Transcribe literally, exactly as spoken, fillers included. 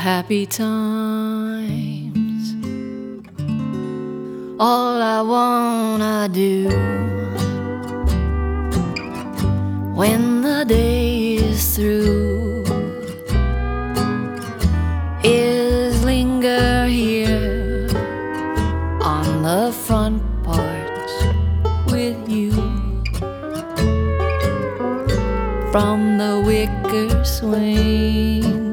happy times. All I wanna do when the day is through is linger here on the front porch with you. From the wicker swing